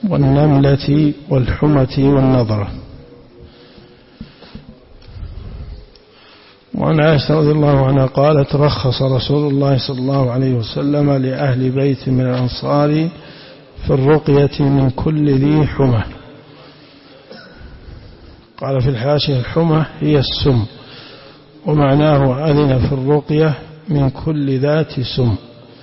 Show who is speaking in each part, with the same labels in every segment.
Speaker 1: والنملة والحمة والنضرة. وعن عائشة رضي الله عنها قالت رخص رسول الله صلى الله عليه وسلم لأهل بيت من الأنصار في الرقية من كل ذي حمى. قال في الحاشية الحمى هي السم، ومعناه أذن في الرقية من كل ذات سم.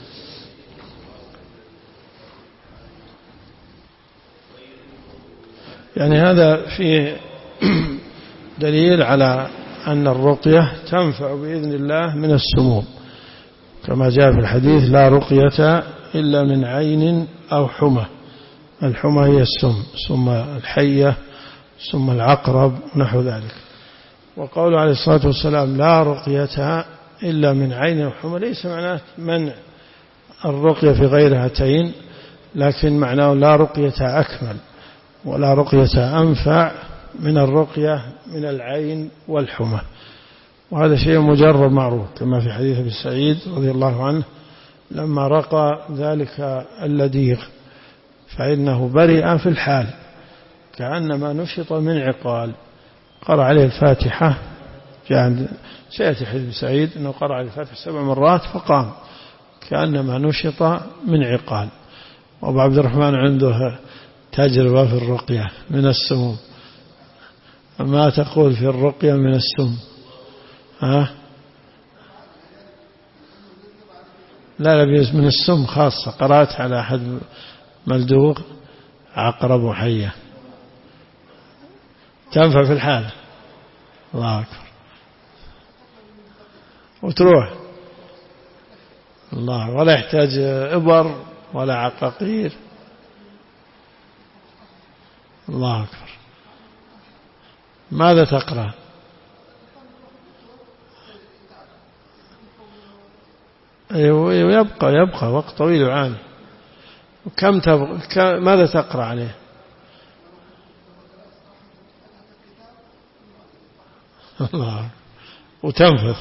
Speaker 1: يعني هذا فيه دليل على أن الرقية تنفع بإذن الله من السموم، كما جاء في الحديث لا رقية إلا من عين أو حمى. الحمى هي السم، سم الحية، سم العقرب ونحو ذلك. وقوله عليه الصلاة والسلام لا رقية إلا من عين أو حمى ليس معناه منع الرقية في غير هاتين، لكن معناه لا رقية أكمل ولا رقية أنفع من الرقية من العين والحمى. وهذا شيء مجرب معروف، كما في حديث أبي سعيد رضي الله عنه لما رقى ذلك اللديغ فإنه برئ في الحال كأنما نشط من عقال. قرأ عليه الفاتحة، سيأتي حديث سعيد أنه قرأ عليه الفاتحة 7 مرات فقام كأنما نشط من عقال. وأبو عبد الرحمن عنده تجربة في الرقية من السموم. ما تقول في الرقية من السم؟ لا من السم خاصة. قرأت على أحد ملدوغ عقرب وحية تنفع في الحال. الله أكبر. وتروح الله، ولا يحتاج إبر ولا عقاقير. الله أكبر. ماذا تقرأ؟ يبقى وقت طويل يعاني. كم تبقى؟ ماذا تقرأ عليه؟ الله. وتنفذ.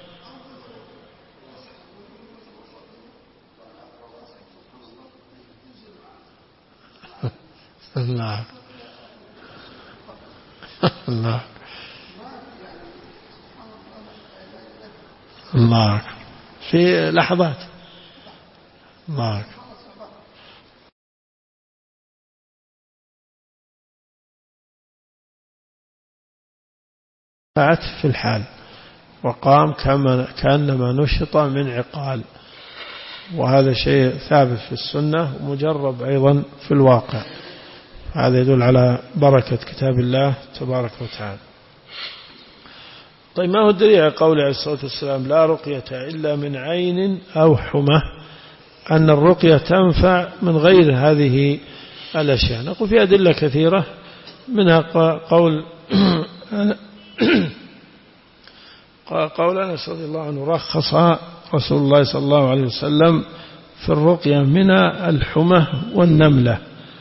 Speaker 1: الله الله الله في لحظات. الله فعت في الحال وقام كأنما نشط من عقال. وهذا شيء ثابت في السنة ومجرب أيضا في الواقع. هذا يدل على بركة كتاب الله تبارك وتعالى. طيب، ما هو الدليل على قول عليه الصلاة والسلام لا رقية إلا من عين أو حمى؟ أن الرقية تنفع من غير هذه الأشياء. نقول في أدلة كثيرة، منها قول أنس رضي الله عنه رخص رسول الله صلى الله عليه وسلم في الرقية من الحمى والنملة.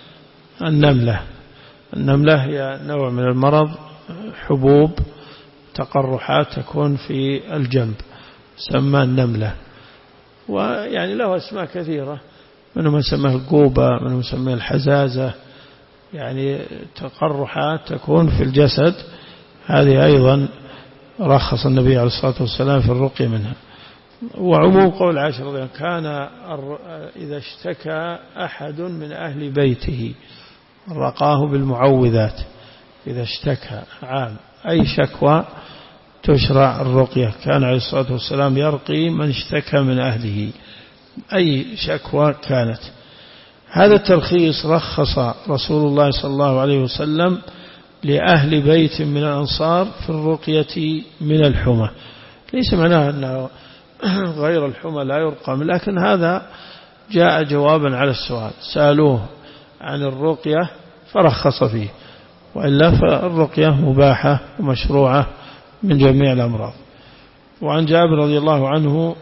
Speaker 1: النملة هي نوع من المرض، حبوب تقرحات تكون في الجنب، سمى النملة. ويعني له أسماء كثيرة، منهم سماه القوبة، منهم سماه الحزازة، يعني تقرحات تكون في الجسد. هذه أيضا رخص النبي عليه الصلاة والسلام في الرقية منها. وعموم قول عائشة رضي الله عنها كان إذا اشتكى أحد من أهل بيته رقاه بالمعوذات. إذا اشتكى عام أي شكوى تشرع الرقية. كان عليه الصلاة والسلام يرقي من اشتكى من أهله أي شكوى كانت. هذا الترخيص رخص رسول الله صلى الله عليه وسلم لأهل بيت من الأنصار في الرقية من الحمى. ليس معناه أنه غير الحمى لا يرقى، لكن هذا جاء جوابا على السؤال، سألوه عن الرقية فرخص فيه، وإلا فالرقية مباحة ومشروعة من جميع الأمراض. وعن جابر رضي الله عنه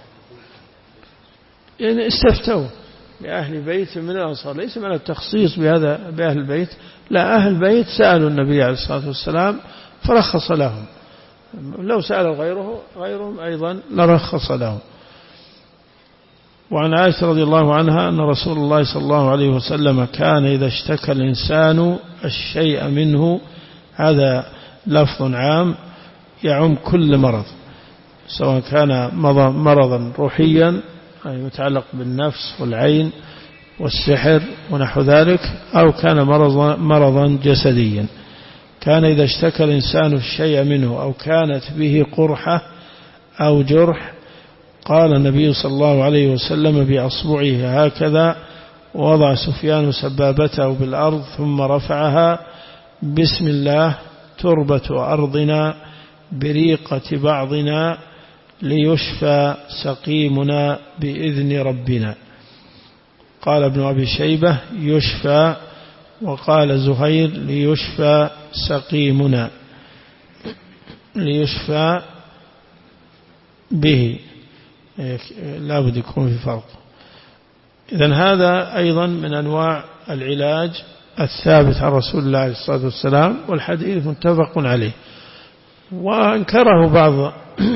Speaker 1: يعني استفتوا لأهل بيت من الأنصار، ليس من التخصيص بهذا بأهل البيت، لا، أهل البيت سألوا النبي عليه الصلاة والسلام فرخص لهم. لو سأل غيرهم أيضا لرخص لهم. وعن عائشة رضي الله عنها أن رسول الله صلى الله عليه وسلم كان إذا اشتكى الإنسان الشيء منه، هذا لفظ عام يعم كل مرض، سواء كان مرضا روحيا أي متعلق بالنفس والعين والسحر ونحو ذلك، أو كان مرضا جسديا. كان إذا اشتكى الإنسان الشيء منه أو كانت به قرحة أو جرح قال النبي صلى الله عليه وسلم بأصبعه هكذا، ووضع سفيان سبابته بالأرض ثم رفعها: بسم الله تربة أرضنا بريقة بعضنا ليشفى سقيمنا بإذن ربنا. قال ابن أبي شيبة: يشفى، وقال زهير: ليشفى سقيمنا، ليشفى به، لا بد يكون في فرق. إذن هذا أيضا من أنواع العلاج الثابت عن رسول الله عليه الصلاة والسلام، والحديث متفق عليه. وأنكره بعض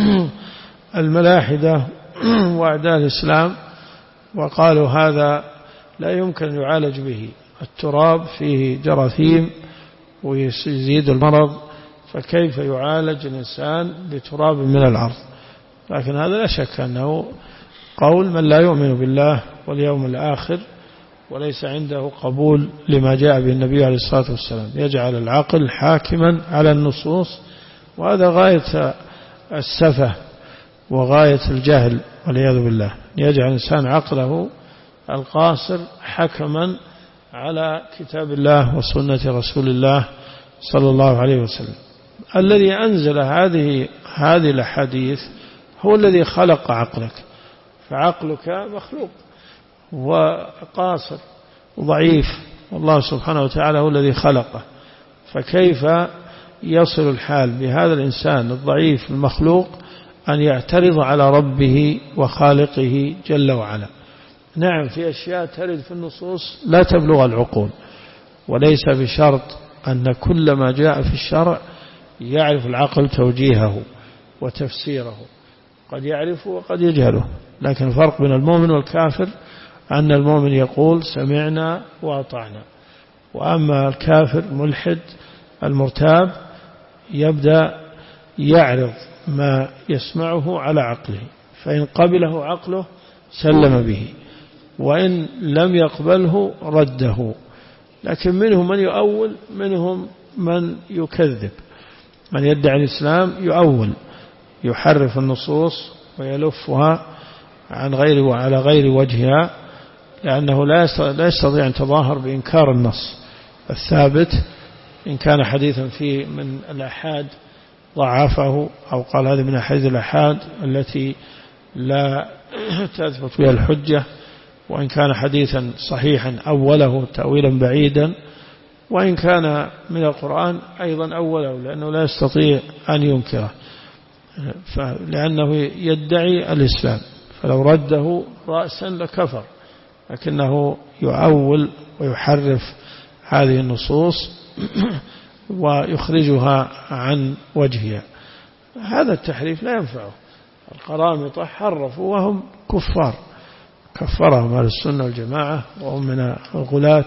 Speaker 1: الملاحدة وأعداء الإسلام وقالوا هذا لا يمكن أن يعالج به، التراب فيه جراثيم ويزيد المرض، فكيف يعالج الإنسان بتراب من الأرض؟ لكن هذا لا شك أنه قول من لا يؤمن بالله واليوم الآخر وليس عنده قبول لما جاء به النبي عليه الصلاة والسلام، يجعل العقل حاكما على النصوص، وهذا غاية السفه وغاية الجهل والعياذ بالله، يجعل الإنسان عقله القاصر حكما على كتاب الله وسنة رسول الله صلى الله عليه وسلم. الذي أنزل هذه الحديث هو الذي خلق عقلك، فعقلك مخلوق وقاصر وضعيف، والله سبحانه وتعالى هو الذي خلقه، فكيف يصل الحال بهذا الإنسان الضعيف المخلوق أن يعترض على ربه وخالقه جل وعلا؟ نعم، في أشياء ترد في النصوص لا تبلغ العقول، وليس بشرط أن كل ما جاء في الشرع يعرف العقل توجيهه وتفسيره، قد يعرفه وقد يجهله. لكن الفرق بين المؤمن والكافر أن المؤمن يقول سمعنا وأطعنا، وأما الكافر ملحد المرتاب يبدأ يعرض ما يسمعه على عقله، فإن قبله عقله سلم به، وإن لم يقبله رده. لكن منهم من يؤول، منهم من يكذب، من يدعي الإسلام يؤول، يحرف النصوص ويلفها عن غير وعلى غير وجهها، لأنه لا يستطيع أن يتظاهر بإنكار النص الثابت. إن كان حديثا فيه من الأحاد ضعفه أو قال هذا من أحاديث الأحاد التي لا تثبت فيها الحجة، وإن كان حديثا صحيحا أوله تأويلا بعيدا، وإن كان من القرآن أيضا أوله، لأنه لا يستطيع أن ينكره لأنه يدعي الإسلام، فلو رده رأسا لكفر، لكنه يؤول ويحرف هذه النصوص ويخرجها عن وجهها. هذا التحريف لا ينفعه. القرامطة حرفوا وهم كفار، كفرهم أهل السنة والجماعة، وهم من الغلاة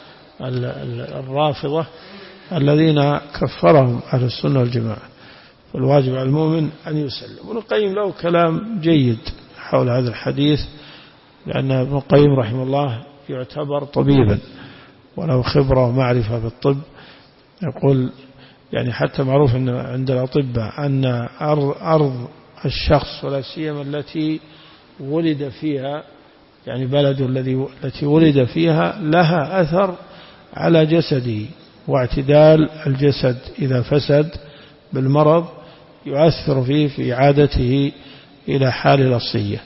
Speaker 1: الرافضة الذين كفرهم أهل السنة والجماعة. فالواجب على المؤمن أن يسلم. ابن القيم له كلام جيد حول هذا الحديث، لأن ابن القيم رحمه الله يعتبر طبيبا وله خبرة ومعرفة بالطب. يقول يعني حتى معروف أن عند الأطباء أن أرض الشخص ولا سيما التي ولد فيها، يعني بلد التي ولد فيها، لها أثر على جسده، واعتدال الجسد إذا فسد بالمرض يؤثر فيه في عادته إلى حال الأصلية.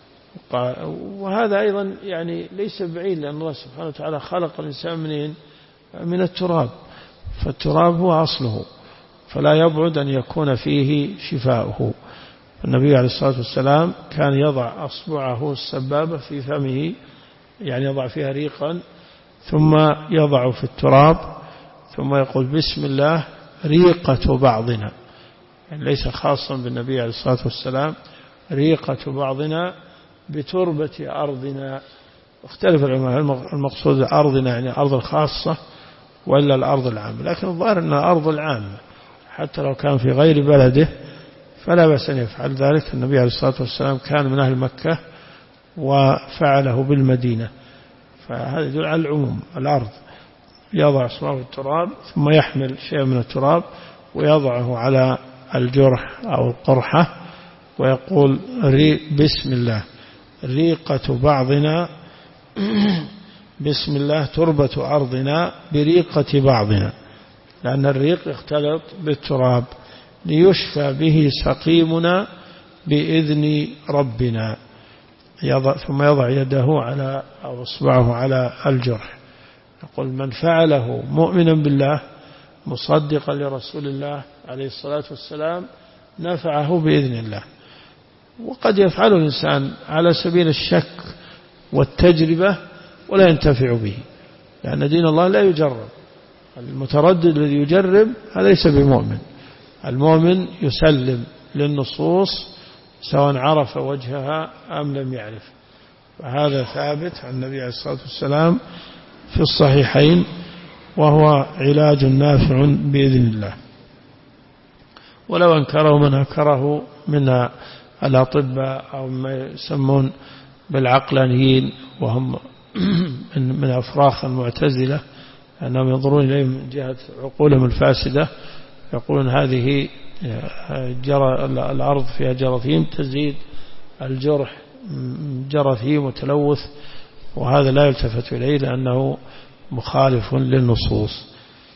Speaker 1: وهذا أيضا يعني ليس بعيد، لأن الله سبحانه وتعالى خلق الإنسان من التراب، فالتراب هو أصله، فلا يبعد أن يكون فيه شفاؤه. النبي عليه الصلاة والسلام كان يضع أصبعه السبابة في فمه، يعني يضع فيها ريقا ثم يضع في التراب ثم يقول بسم الله ريقة بعضنا، يعني ليس خاصا بالنبي عليه الصلاة والسلام، ريقة بعضنا بتربة أرضنا. اختلف العلماء المقصود أرضنا يعني أرض الخاصة ولا الأرض العامة، لكن الظاهر أنها الأرض العامة حتى لو كان في غير بلده فلا بأس أن يفعل ذلك. النبي عليه الصلاة والسلام كان من أهل مكة وفعله بالمدينة، فهذا يدل على العموم. الأرض يضع أصبعه في التراب ثم يحمل شيء من التراب ويضعه على الجرح أو القرحة ويقول بسم الله ريقة بعضنا بسم الله تربة أرضنا بريقة بعضنا، لأن الريق يختلط بالتراب ليشفى به سقيمنا بإذن ربنا. ثم يضع يده على أو إصبعه على الجرح، يقول من فعله مؤمنا بالله مصدقا لرسول الله عليه الصلاة والسلام نفعه بإذن الله. وقد يفعل الإنسان على سبيل الشك والتجربة ولا ينتفع به، لأن دين الله لا يجرب. المتردد الذي يجرب هذا ليس بمؤمن. المؤمن يسلم للنصوص سواء عرف وجهها أم لم يعرف، فهذا ثابت عن النبي عليه الصلاة والسلام في الصحيحين، وهو علاج نافع بإذن الله. ولو أنكره من أنكره من الأطباء أو ما يسمون بالعقلانيين وهم من أفراخ المعتزلة، أنهم ينظرون إليهم من جهة عقولهم الفاسدة، يقولون هذه الأرض فيها جراثيم تزيد الجرح جراثيم وتلوث، وهذا لا يلتفت إليه لأنه مخالف للنصوص.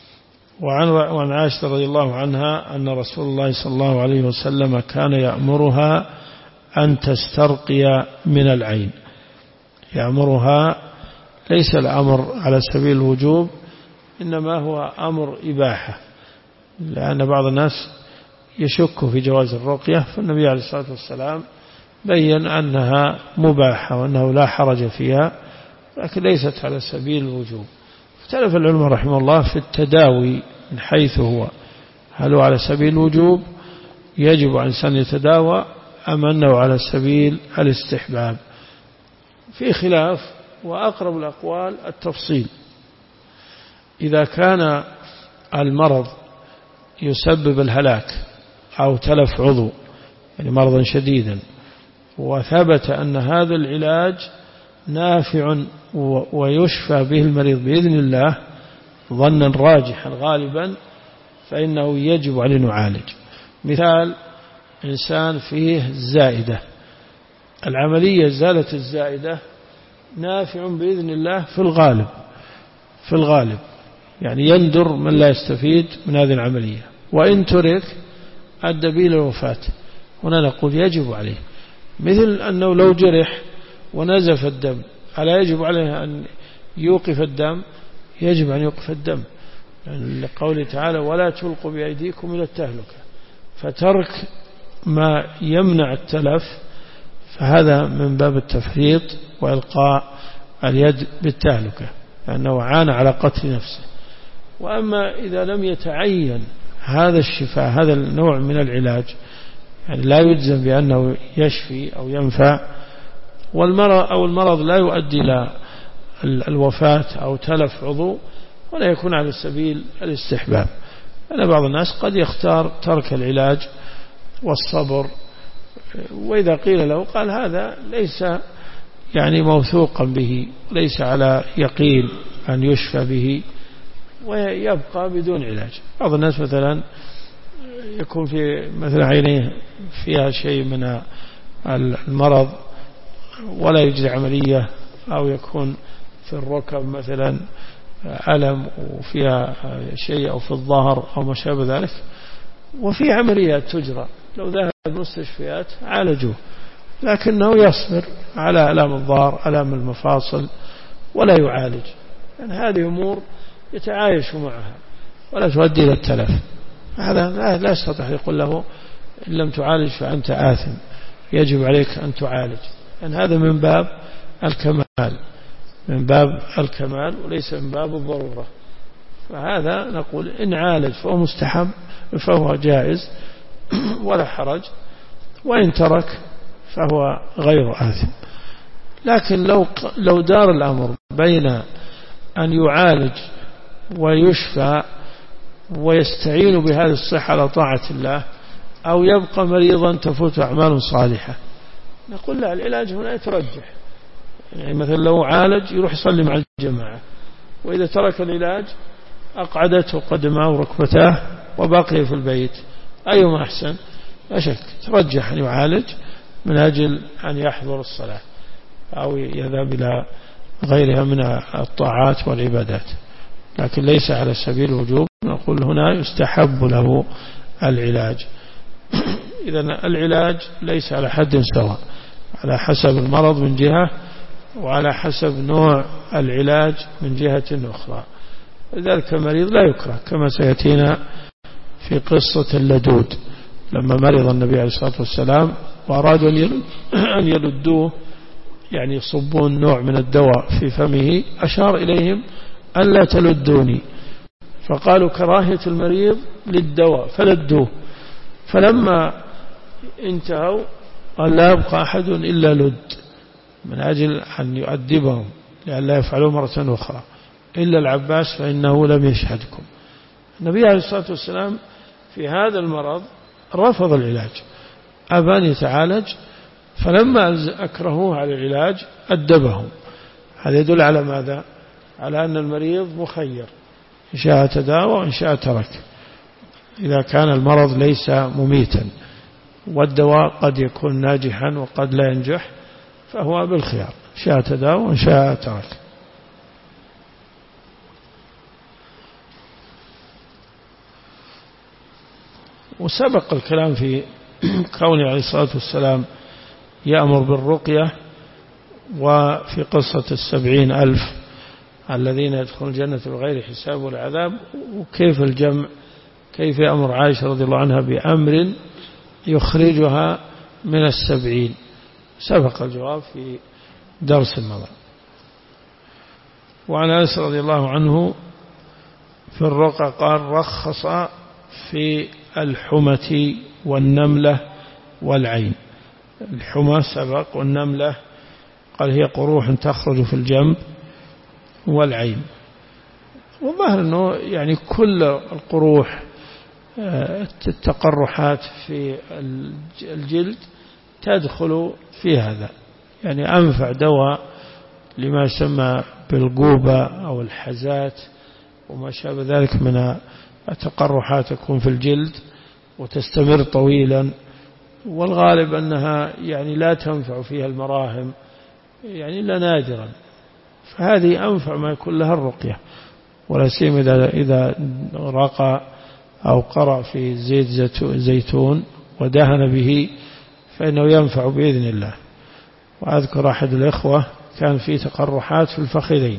Speaker 1: وعن عائشة رضي الله عنها أن رسول الله صلى الله عليه وسلم كان يأمرها أن تسترقي من العين. يأمرها ليس الأمر على سبيل الوجوب، إنما هو أمر إباحة، لأن بعض الناس يشك في جواز الرقية، فالنبي عليه الصلاة والسلام بيّن أنها مباحة وأنه لا حرج فيها، لكن ليست على سبيل الوجوب. اختلف العلماء رحمه الله في التداوي من حيث هو، هل هو على سبيل الوجوب يجب على الإنسان يتداوى أم أنه على سبيل الاستحباب؟ في خلاف، وأقرب الأقوال التفصيل. إذا كان المرض يسبب الهلاك أو تلف عضو يعني مرضا شديدا، وثبت أن هذا العلاج نافع ويشفى به المريض بإذن الله ظنا راجحا غالبا، فإنه يجب عليه نعالج. مثال إنسان فيه زائدة، العملية زالت الزائدة نافع بإذن الله في الغالب يعني يندر من لا يستفيد من هذه العملية، وإن ترك أدى به إلى الوفاة. هنا نقول يجب عليه، مثل أنه لو جرح ونزف الدم ألا يجب عليه أن يوقف الدم؟ يجب أن يوقف الدم، يعني لقوله تعالى ولا تلقوا بأيديكم إلى التهلكة. فترك ما يمنع التلف فهذا من باب التفريط وإلقاء اليد بالتهلكة، لأنه عانى على قتل نفسه. وأما إذا لم يتعين هذا الشفاء، هذا النوع من العلاج، يعني لا يجزم بأنه يشفي أو ينفع، والمرض لا يؤدي إلى الوفاة أو تلف عضو، ولا يكون على سبيل الاستحباب. أنا بعض الناس قد يختار ترك العلاج والصبر، وإذا قيل له قال هذا ليس يعني موثوقا به، ليس على يقين أن يشفى به، ويبقى بدون علاج. بعض الناس مثلا يكون في مثلا عينيه فيها شيء من المرض ولا يجري عملية، أو يكون في الركب مثلا ألم وفيها شيء، أو في الظهر أو ما شابه ذلك، وفي عمليات تجرى، لو ذهب المستشفيات عالجوه، لكنه يصبر على ألام الظهر ألام المفاصل ولا يعالج. يعني هذه أمور يتعايش معها ولا تؤدي إلى التلف. هذا لا يستطيع يقول له إن لم تعالج فأنت آثم، يجب عليك أن تعالج. يعني هذا من باب الكمال وليس من باب الضرورة. فهذا نقول إن عالج فهو مستحب، فهو جائز ولا حرج، وإن ترك فهو غير آثم. لكن لو دار الأمر بين أن يعالج ويشفى ويستعين بهذه الصحة على طاعة الله أو يبقى مريضا تفوت أعمال صالحة، نقول لا، العلاج هنا يترجح. يعني مثلا لو عالج يروح يصلي مع الجماعة، وإذا ترك العلاج أقعدته قدمه وركبتاه وبقي في البيت، أيهما أحسن؟ لا شك ترجح أن يعالج من أجل أن يحضر الصلاة أو يذهب إلى غيرها من الطاعات والعبادات، لكن ليس على سبيل الوجوب. نقول هنا يستحب له العلاج. إذن العلاج ليس على حد سواء، على حسب المرض من جهة، وعلى حسب نوع العلاج من جهة أخرى. لذلك المريض لا يكره، كما سيأتينا في قصة اللدود لما مرض النبي عليه الصلاة والسلام وأرادوا أن يلدوه، يعني يصبون نوع من الدواء في فمه، أشار إليهم أن لا تلدوني، فقالوا كراهية المريض للدواء فلدوه. فلما انتهوا قال لا يبقى أحد إلا لد، من أجل أن يؤدبهم لأن لا يفعلوا مرة أخرى، إلا العباس فإنه لم يشهدكم. النبي عليه الصلاة والسلام في هذا المرض رفض العلاج، أبى أن يتعالج، فلما أكرهوه على العلاج أدبهم. هذا يدل على ماذا؟ على أن المريض مخير، إن شاء تداوى وإن شاء ترك، إذا كان المرض ليس مميتا، والدواء قد يكون ناجحا وقد لا ينجح، فهو بالخيار، إن شاء تداوى وإن شاء ترك. وسبق الكلام في كونه عليه الصلاة والسلام يأمر بالرقية، وفي قصة 70,000 الذين يدخلون الجنة بغير حساب ولا عذاب، وكيف الجمع، كيف يأمر عائشة رضي الله عنها بأمر يخرجها من 70. سبق الجواب في درس المضى. وعن أنس رضي الله عنه في الرقى قال رخص في الحمة والنملة والعين. الحمى سبق، والنملة قال هي قروح تخرج في الجنب، والعين. وظهر أنه يعني كل القروح التقرحات في الجلد تدخل في هذا، يعني أنفع دواء لما يسمى بالقوبة أو الحزات وما شابه ذلك من التقرحات تكون في الجلد وتستمر طويلا، والغالب أنها يعني لا تنفع فيها المراهم يعني إلا نادرا، فهذه أنفع ما يكون لها الرقية، ولا سيما إذا رقى أو قرأ في زيت زيتون ودهن به فإنه ينفع بإذن الله. وأذكر أحد الإخوة كان في تقرحات في الفخذين،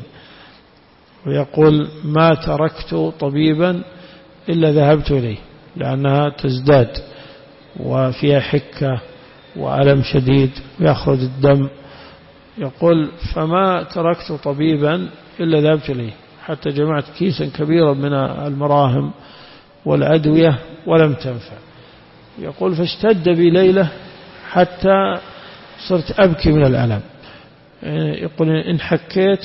Speaker 1: ويقول ما تركت طبيبا إلا ذهبت إليه، لأنها تزداد وفيها حكة وألم شديد ويخرج الدم. يقول فما تركت طبيبا إلا ذهبت إليه، حتى جمعت كيسا كبيرا من المراهم والأدوية ولم تنفع. يقول فاشتد بي ليلة حتى صرت أبكي من الألم. يقول إن حكيت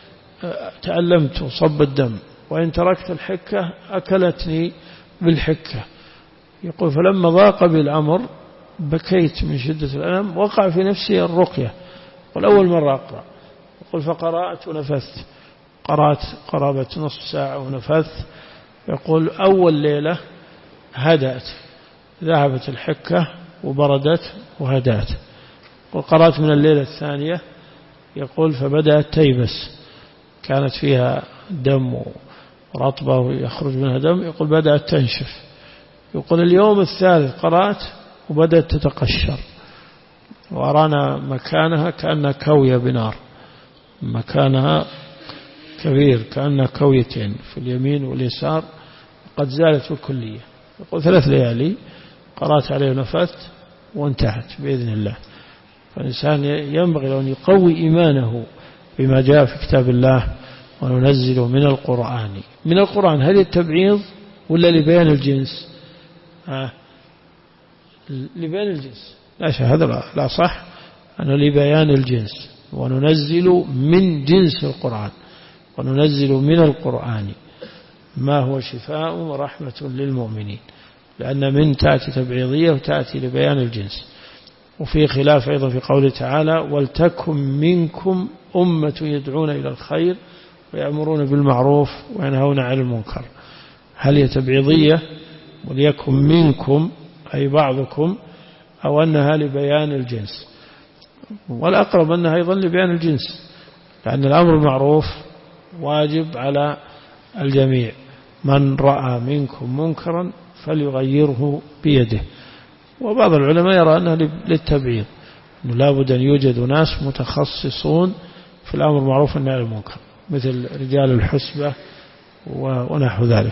Speaker 1: تألمت وصب الدم، وإن تركت الحكة أكلتني بالحكة. يقول فلما ضاق بالأمر بكيت من شدة الألم، وقع في نفسي الرقية، والأول مرة أقرأ. يقول فقرأت ونفثت، قرأت قرابة نصف ساعة ونفثت. يقول أول ليلة هدأت، ذهبت الحكة وبردت وهدأت. وقرأت من الليلة الثانية، يقول فبدأت تيبس، كانت فيها دم ورطبة ويخرج منها دم. يقول بدأت تنشف. يقول اليوم الثالث قرأت وبدأت تتقشر، وأرانا مكانها كأنها كوية بنار، مكانها كبير كأنها كويتين في اليمين واليسار، قد زالت بالكلية. يقول 3 ليالي قرأت عليه ونفثت وانتهت بإذن الله. فالإنسان ينبغي أن يقوي إيمانه بما جاء في كتاب الله، وننزل من القرآن هل التبعيض ولا لبيان الجنس؟ لبيان الجنس، لا هذا لا صح، أنه لبيان الجنس، وننزل من جنس القرآن، وننزل من القرآن ما هو شفاء ورحمة للمؤمنين، لأن من تأتي تبعيضية وتأتي لبيان الجنس. وفي خلاف أيضا في قوله تعالى ولتكن منكم أمة يدعون إلى الخير ويأمرون بالمعروف وينهون عن المنكر، هل هي تبعيضية وليكن منكم أي بعضكم، أو أنها لبيان الجنس؟ والأقرب أنها أيضا لبيان الجنس، لأن الأمر المعروف واجب على الجميع، من رأى منكم منكرا فليغيره بيده. وبعض العلماء يرى أنها للتبعيض، أنه لا بد أن يوجد ناس متخصصون في الأمر المعروف والنهي عن المنكر، مثل رجال الحسبة ونحو ذلك.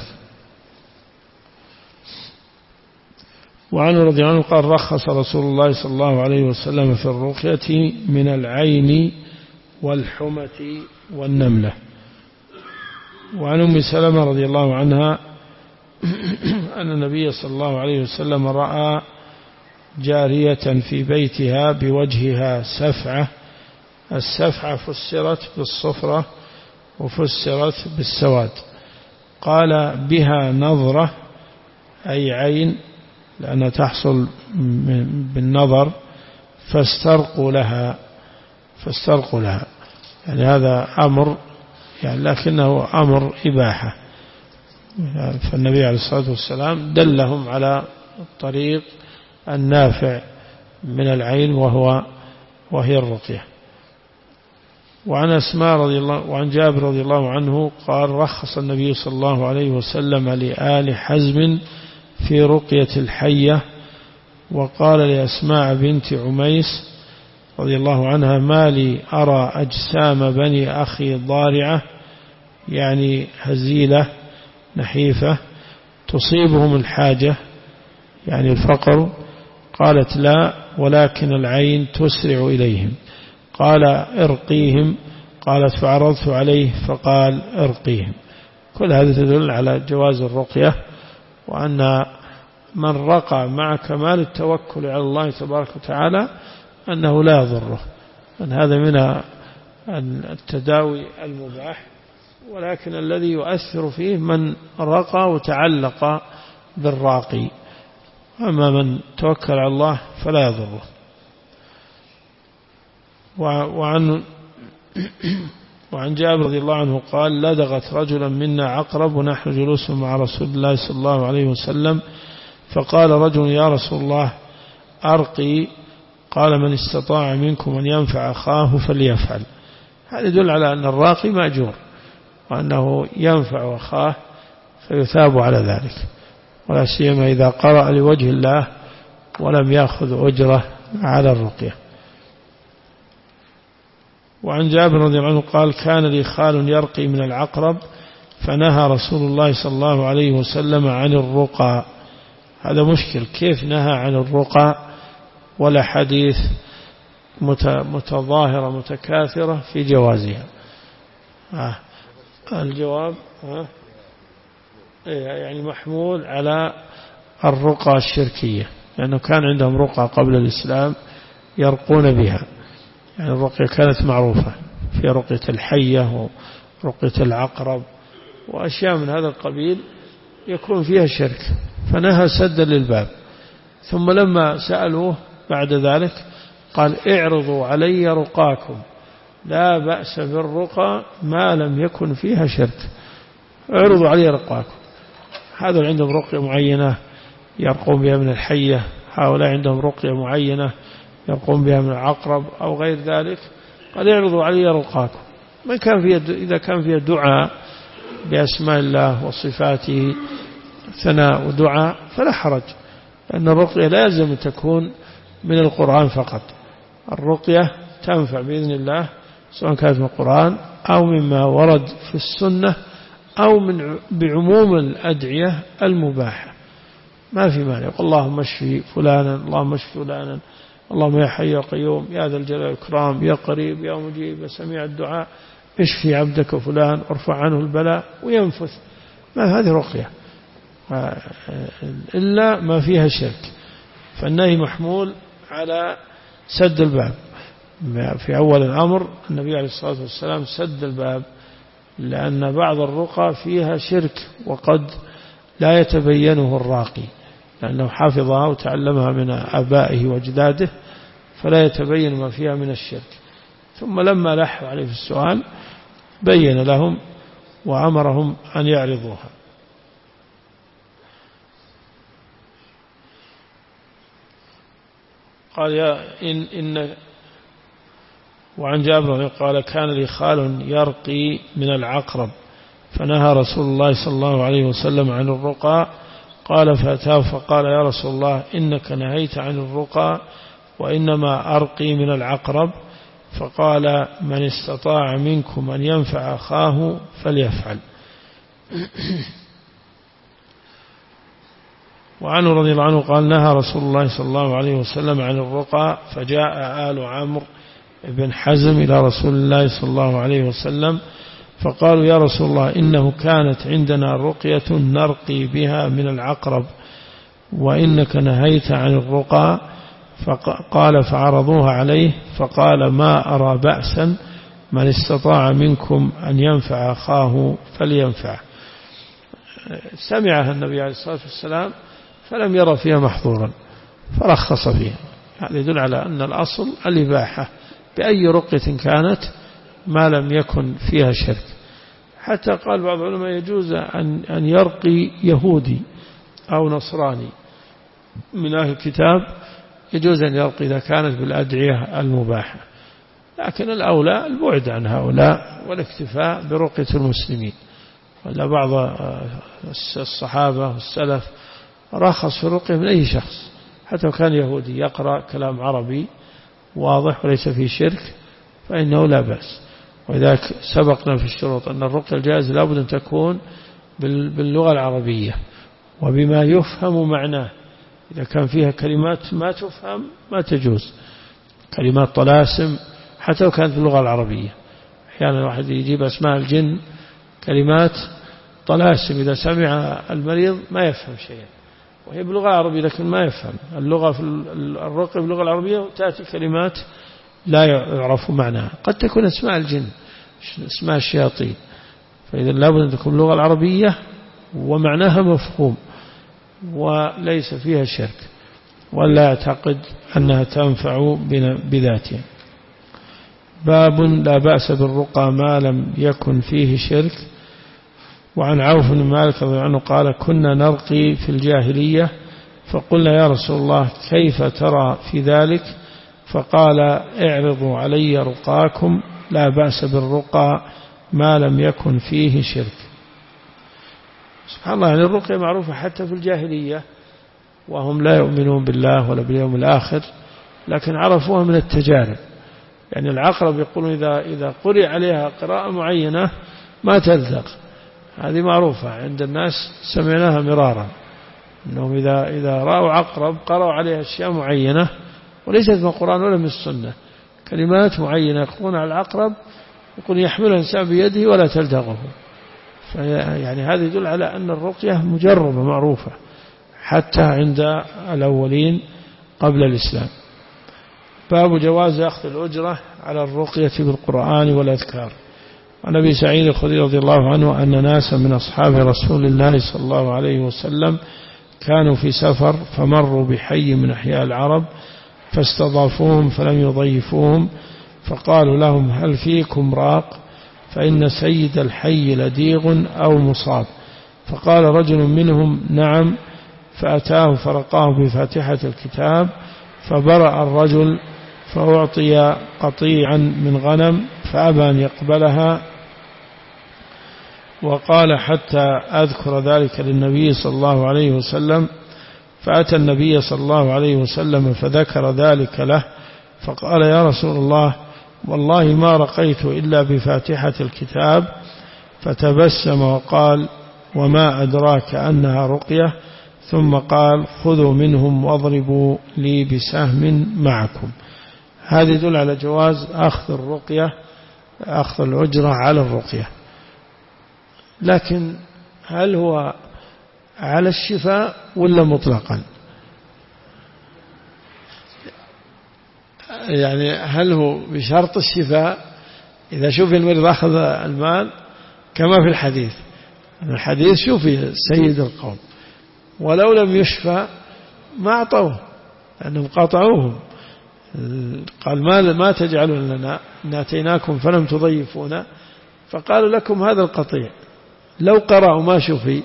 Speaker 1: وعنه رضي الله عنه قال رخص رسول الله صلى الله عليه وسلم في الرقية من العين والحمة والنملة. وعن أم سلمة رضي الله عنها أن النبي صلى الله عليه وسلم رأى جارية في بيتها بوجهها سفعة، السفعة فسرت بالصفرة وفسرت بالسواد، قال بها نظرة أي عين لأنها تحصل بالنظر، فاسترقوا لها، يعني هذا أمر يعني لكنه أمر إباحة، فالنبي عليه الصلاة والسلام دلهم على الطريق النافع من العين وهي الرقية. وعن أسماء رضي الله وعن جابر رضي الله عنه قال رخص النبي صلى الله عليه وسلم لآل حزم في رقية الحية، وقال لأسماء بنت عميس رضي الله عنها ما لي أرى أجسام بني أخي ضارعة، يعني هزيلة نحيفة تصيبهم الحاجة يعني الفقر، قالت لا ولكن العين تسرع إليهم، قال ارقيهم، قالت فعرضت عليه فقال ارقيهم. كل هذا تدل على جواز الرقية، وأن من رقى مع كمال التوكل على الله تبارك وتعالى أنه لا يضره، أن هذا من التداوي المباح، ولكن الذي يؤثر فيه من رقى وتعلق بالراقي، أما من توكل على الله فلا يضره. وعن جابر رضي الله عنه قال لدغت رجلا منا عقرب ونحن جلوس مع رسول الله صلى الله عليه وسلم، فقال رجل يا رسول الله أرقي، قال من استطاع منكم أن ينفع أخاه فليفعل. هذا يدل على أن الراقي مأجور، وأنه ينفع أخاه فيثاب على ذلك، ولا سيما إذا قرأ لوجه الله ولم يأخذ أجره على الرقية. وعن جابر رضي الله عنه قال كان لي خال يرقي من العقرب، فنهى رسول الله صلى الله عليه وسلم عن الرقى. هذا مشكل، كيف نهى عن الرقى ولا حديث متظاهرة متكاثرة في جوازها؟ الجواب يعني محمول على الرقى الشركية، لأنه كان عندهم رقى قبل الإسلام يرقون بها، يعني الرقية كانت معروفة، في رقية الحية ورقية العقرب وأشياء من هذا القبيل يكون فيها شرك، فنهى سدا للباب. ثم لما سألوه بعد ذلك قال اعرضوا علي رقاكم، لا بأس بالرقى ما لم يكن فيها شرك، اعرضوا علي رقاكم. هذا عندهم رقية معينة يرقون بها من الحية، هؤلاء عندهم رقية معينة يرقون بها من العقرب أو غير ذلك، قال اعرضوا علي رقاكم. من كان فيها إذا كان فيها دعاء بأسماء الله وصفاته ثناء ودعاء فلا حرج، لأن الرقية لازم أن تكون من القرآن فقط. الرقية تنفع بإذن الله سواء كانت من القرآن أو مما ورد في السنة أو بعموم الأدعية المباحة، ما في مانع. اللهم اشفي فلانا، اللهم اشفي فلانا، اللهم يا حي يا قيوم يا ذا الجلال والإكرام يا قريب يا مجيب يا سميع الدعاء اشفي عبدك فلان ارفع عنه البلاء، وينفث. ما هذه رقية إلا ما فيها شرك، فالنهي محمول على سد الباب. في أول الأمر النبي عليه الصلاة والسلام سد الباب، لأن بعض الرقى فيها شرك وقد لا يتبينه الراقي، لأنه حافظها وتعلمها من آبائه وأجداده، فلا يتبين ما فيها من الشرك. ثم لما لحوا عليه في السؤال بين لهم وأمرهم أن يعرضوها. قال وعن جابر قال كان لي خال يرقي من العقرب، فنهى رسول الله صلى الله عليه وسلم عن الرقى. قال فأتاه فقال يا رسول الله إنك نهيت عن الرقى وإنما أرقي من العقرب. فقال من استطاع منكم أن ينفع أخاه فليفعل. وعنه رضي الله عنه قال نهى رسول الله صلى الله عليه وسلم عن الرقى، فجاء آل عمرو بن حزم إلى رسول الله صلى الله عليه وسلم فقالوا يا رسول الله إنه كانت عندنا رقية نرقي بها من العقرب وإنك نهيت عن الرقى. فقال فعرضوها عليه فقال ما أرى بأسا، من استطاع منكم أن ينفع أخاه فلينفع. سمعها النبي عليه الصلاة والسلام فلم يرى فيها محظورا فرخص فيها. هذا يدل على أن الأصل الإباحة بأي رقية كانت ما لم يكن فيها شرك. حتى قال بعض العلماء يجوز أن يرقي يهودي أو نصراني من أهل الكتاب، يجوز أن يرقي إذا كانت بالأدعية المباحة، لكن الأولى البعد عن هؤلاء والاكتفاء برقية المسلمين. ولا بعض الصحابة والسلف رخص في الرقية من أي شخص حتى كان يهودي يقرأ كلام عربي واضح وليس فيه شرك فإنه لا بأس. وإذا سبقنا في الشروط أن الرقية الجائزة لابد أن تكون باللغة العربية وبما يفهم معناه. إذا كان فيها كلمات ما تفهم ما تجوز، كلمات طلاسم حتى لو كانت باللغة العربية. أحيانا الواحد يجيب أسماء الجن كلمات طلاسم، إذا سمع المريض ما يفهم شيئا وهي باللغة العربية لكن ما يفهم. اللغة في الرقية باللغة العربية تأتي كلمات لا يعرف معناها، قد تكون أسماء الجن اسماء الشياطين، فإذا لابد أن تكون اللغة العربية ومعناها مفهوم وليس فيها شرك، ولا يعتقد أنها تنفع بذاتها. باب لا بأس بالرقى ما لم يكن فيه شرك. وعن عوف بن مالك رضي الله عنه قال كنا نرقي في الجاهلية فقلنا يا رسول الله كيف ترى في ذلك؟ فقال اعرضوا علي رقاكم لا بأس بالرقى ما لم يكن فيه شرك. سبحان الله، يعني الرقية معروفة حتى في الجاهلية وهم لا يؤمنون بالله ولا باليوم الآخر، لكن عرفوها من التجارب. يعني العقرب يقولون إذا قرئ عليها قراءة معينة ما تلذق، هذه معروفة عند الناس سمعناها مرارا، أنهم إذا رأوا عقرب قرأوا عليها أشياء معينة وليست من القرآن ولا من السنة، كلمات معينة يقولون على العقرب يقول يحملها الإنسان بيده ولا تلدغه. يعني هذا يدل على أن الرقية مجربة معروفة حتى عند الأولين قبل الإسلام. باب جواز أخذ الأجرة على الرقية بالقرآن والأذكار. عن أبي سعيد الخدري رضي الله عنه أن ناسا من أصحاب رسول الله صلى الله عليه وسلم كانوا في سفر فمروا بحي من أحياء العرب فاستضافوهم فلم يضيفوهم، فقالوا لهم هل فيكم راق؟ فإن سيد الحي لديغ أو مصاب. فقال رجل منهم نعم، فأتاه فرقاه بفاتحة الكتاب فبرأ الرجل فأعطي قطيعا من غنم فأبى أن يقبلها، وقال حتى أذكر ذلك للنبي صلى الله عليه وسلم. فأتى النبي صلى الله عليه وسلم فذكر ذلك له فقال يا رسول الله والله ما رقيت إلا بفاتحة الكتاب. فتبسم وقال وما أدراك أنها رقية؟ ثم قال خذوا منهم واضربوا لي بسهم معكم. هذا يدل على جواز أخذ الرقية، أخذ الأجرة على الرقية، لكن هل هو على الشفاء ولا مطلقا؟ يعني هل هو بشرط الشفاء؟ إذا شفي المريض أخذ المال كما في الحديث. الحديث شفي سيد القوم، ولو لم يشفى ما أعطوه لأنهم قاطعوهم. قال ما تجعلون لنا إن أتيناكم فلم تضيفونا، فقالوا لكم هذا القطيع. لو قرأوا ما شفي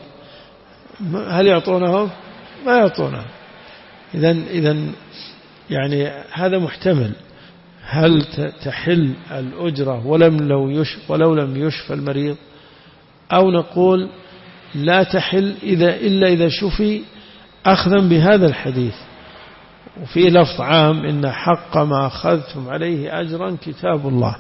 Speaker 1: هل يعطونهم؟ ما يعطونهم. إذن يعني هذا محتمل. هل تحل الأجرة ولو لم يشفى المريض، أو نقول لا تحل إلا إذا شفي أخذا بهذا الحديث. وفي لفظ عام إن حق ما أخذتم عليه أجرا كتاب الله.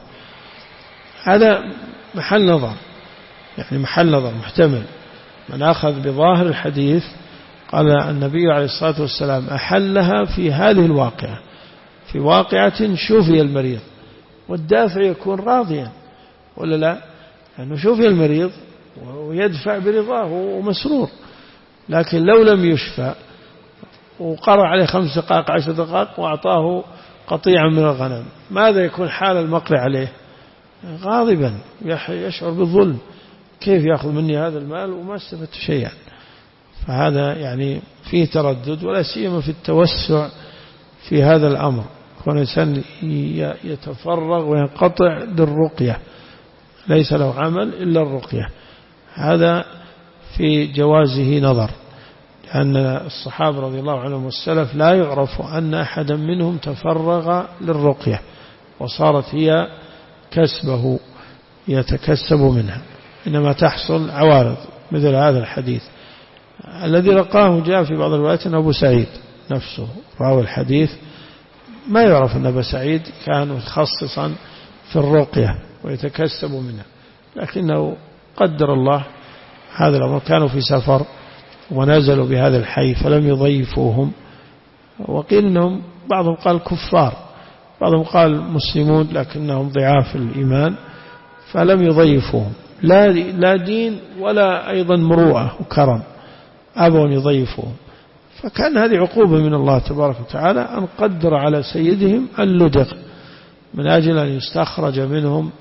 Speaker 1: هذا محل نظر، يعني محل نظر محتمل. من أخذ بظاهر الحديث قال النبي عليه الصلاة والسلام أحلها في هذه الواقعة، في واقعة شوفي المريض، والدافع يكون راضيا ولا لا؟ لأنه شوفي المريض ويدفع برضاه ومسرور. لكن لو لم يشفى وقرأ عليه 5 دقائق 10 دقائق وأعطاه قطيعا من الغنم، ماذا يكون حال المقرئ عليه؟ غاضبا، يشعر بالظلم، كيف يأخذ مني هذا المال وما استفدت شيئا. فهذا يعني فيه تردد، ولا سيما في التوسع في هذا الأمر، كون الإنسان يتفرغ وينقطع للرقية، ليس له عمل إلا الرقية. هذا في جوازه نظر، لأن الصحابة رضي الله عنهم والسلف لا يعرف أن أحدا منهم تفرغ للرقية وصارت هي كسبه يتكسب منها، إنما تحصل عوارض مثل هذا الحديث الذي رقاه. جاء في بعض الروايات أن أبو سعيد نفسه راوي الحديث، ما يعرف أن أبو سعيد كان متخصصا في الرقية ويتكسب منها، لكنه قدر الله هذا الأمر. كانوا في سفر ونزلوا بهذا الحي فلم يضيفوهم، وقيل أنهم بعضهم قال كفار، بعضهم قال مسلمون لكنهم ضعاف الإيمان، فلم يضيفوهم، لا دين ولا أيضا مروءة وكرم، أبوا أن يضيفوهم. فكان هذه عقوبة من الله تبارك وتعالى أن قدر على سيدهم اللدغ من أجل أن يستخرج منهم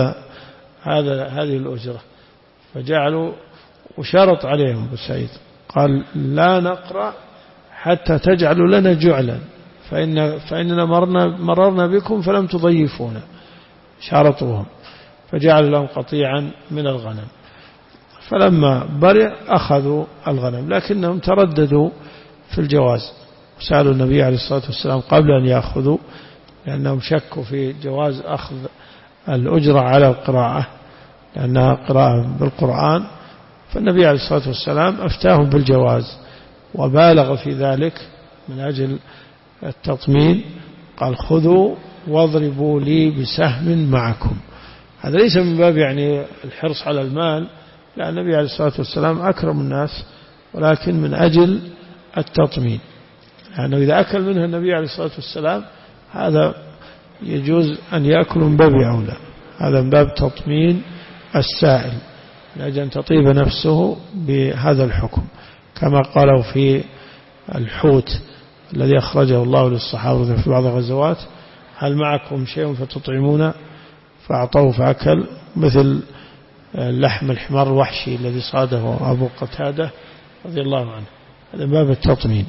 Speaker 1: هذه الأجرة. فجعلوا وشرط عليهم أبو سعيد، قال لا نقرأ حتى تجعلوا لنا جعلا فإننا مررنا بكم فلم تضيفونا، شرطوهم، فجعلوا لهم قطيعا من الغنم. فلما برئ أخذوا الغنم، لكنهم ترددوا في الجواز، وسألوا النبي عليه الصلاة والسلام قبل أن يأخذوا، لأنهم شكوا في جواز أخذ الأجرة على القراءة لأنها قراءة بالقرآن. فالنبي عليه الصلاة والسلام أفتاهم بالجواز وبالغ في ذلك من أجل التطمين، قال خذوا واضربوا لي بسهم معكم. هذا ليس من باب يعني الحرص على المال، لا، النبي عليه الصلاة والسلام أكرم الناس، ولكن من أجل التطمين، لأنه إذا أكل منها النبي عليه الصلاة والسلام هذا يجوز أن يأكل من باب أولى، هذا من باب تطمين السائل من أجل أن تطيب نفسه بهذا الحكم، كما قالوا في الحوت الذي أخرجه الله للصحابة في بعض الغزوات: هل معكم شيء فتطعمون؟ فأعطوه فأكل، مثل لحم الحمار الوحشي الذي صاده أبو قتادة رضي الله عنه. هذا باب التطمين.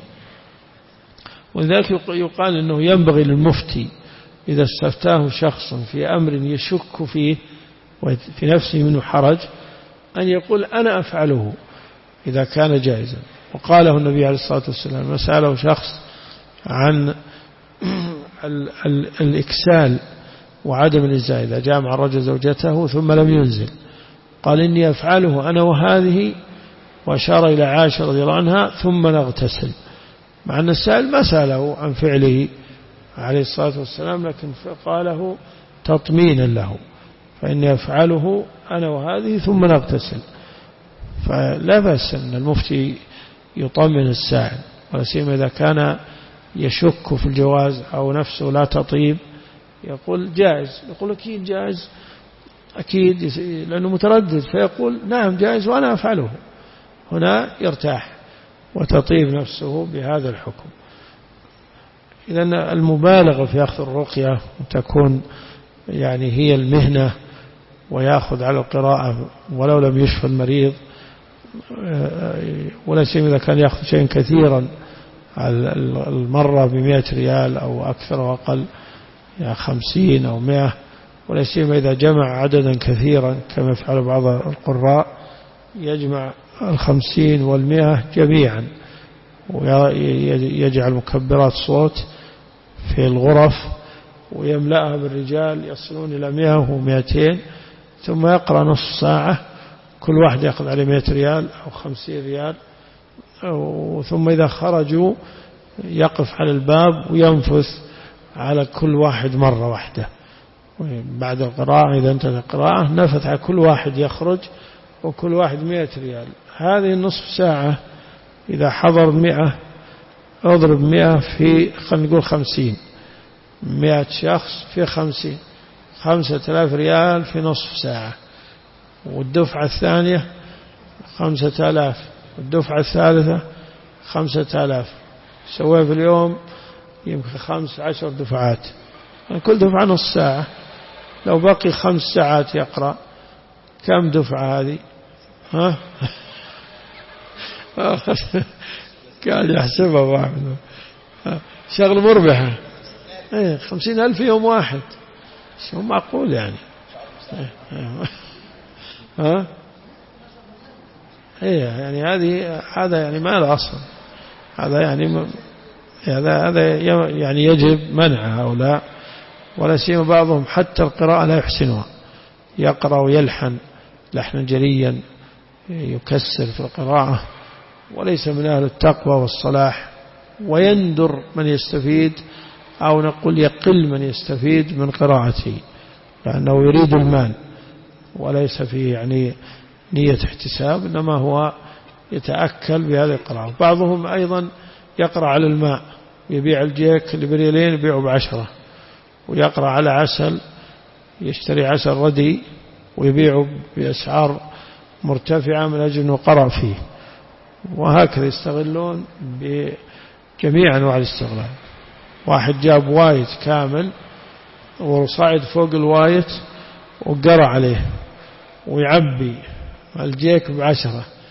Speaker 1: ولذلك يقال أنه ينبغي للمفتي إذا استفتاه شخص في أمر يشك فيه وفي نفسه منه حرج أن يقول أنا أفعله إذا كان جائزا. وقاله النبي عليه الصلاة والسلام: وسأله شخص عن الإكسال وعدم الإنزال إذا جامع الرجل زوجته ثم لم ينزل، قال إني أفعله أنا وهذه، وأشار إلى عائشة رضي الله عنها: ثم نغتسل. مع أن السائل ما سأله عن فعله عليه الصلاة والسلام، لكن قاله تطمينا له، فإني أفعله أنا وهذه ثم نغتسل. فلا بأس أن المفتي يطمن السائل، ولا سيما إذا كان يشك في الجواز أو نفسه لا تطيب، يقول جائز، يقول أكيد جائز، أكيد، لأنه متردد، فيقول نعم جائز وأنا أفعله. هنا يرتاح وتطيب نفسه بهذا الحكم. إذن المبالغة في أخذ الرقية تكون يعني هي المهنة، ويأخذ على القراءة ولو لم يشفى المريض، ولا سيما إذا كان يأخذ شيئا كثيرا المرة ب100 ريال أو أكثر أو أقل، يعني 50 أو 100، ولا سيما إذا جمع عددا كثيرا كما يفعل بعض القراء، يجمع 50 و100 جميعا، ويجعل مكبرات صوت في الغرف ويملأها بالرجال يصلون إلى 100 و200، ثم يقرأ نصف ساعة، كل واحد يأخذ عليه 100 ريال أو 50 ريال، ثم إذا خرجوا يقف على الباب وينفث على كل واحد مرة واحدة. بعد القراءة إذا انتهت القراءة نفث على كل واحد يخرج، وكل واحد 100 ريال. هذه النصف ساعة إذا حضر 100 اضرب 100 في خلينا نقول 50، 100 شخص في 50، 5000 ريال في نصف ساعة. والدفعة الثانية 5000، والدفعة الثالثة 5000، سوى في اليوم يمكن 15 دفعات، كل دفعة نصف ساعة. لو بقي 5 ساعات يقرأ كم دفعة هذه؟ ها كان يحسبها واحد، شغل مربحة. 50,000 يوم واحد، شو معقول يعني؟ ها يعني هذا يعني ما له أصل، هذا يعني هذا يعني يجب منع هؤلاء، ولا سيما بعضهم حتى القراءة لا يحسنها، يقرأ ويلحن لحنا جليا يكسر في القراءة، وليس من أهل التقوى والصلاح. ويندر من يستفيد، أو نقول يقل من يستفيد من قراءته، لأنه يريد المال وليس فيه يعني نية احتساب، إنما هو يتأكل بهذه القراءة. بعضهم أيضا يقرأ على الماء، يبيع الجيك اللي بريالين يبيعه ب10، ويقرأ على عسل، يشتري عسل ردي ويبيعه بأسعار مرتفعة من أجل أنه قرأ فيه. وهكذا يستغلون بجميع أنواع الاستغلال. واحد جاب وايت كامل وصعد فوق الوايت وقرأ عليه ويعبي الجيك ب10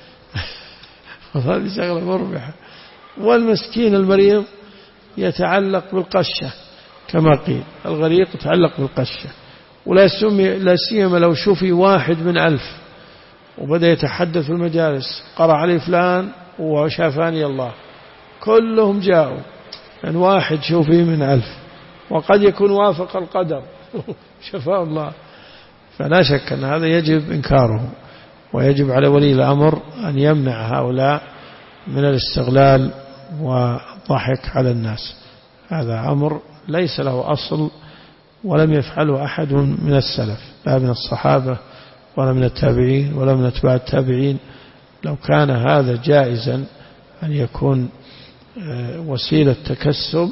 Speaker 1: هذه شغلة مربحة. والمسكين المريض يتعلق بالقشة كما قيل، الغريق يتعلق بالقشة. ولا سيما لو شوفي 1 من 1000 وبدأ يتحدث في المجالس، قرأ عليه فلان وشافاني الله، كلهم جاءوا، يعني 1 شوفي من 1000، وقد يكون وافق القدر شفاء الله. فلا شك أن هذا يجب إنكاره، ويجب على ولي الأمر أن يمنع هؤلاء من الاستغلال والضحك على الناس. هذا أمر ليس له أصل، ولم يفعله أحد من السلف، لا من الصحابة ولا من التابعين ولا من أتباع التابعين. لو كان هذا جائزا أن يكون وسيلة تكسب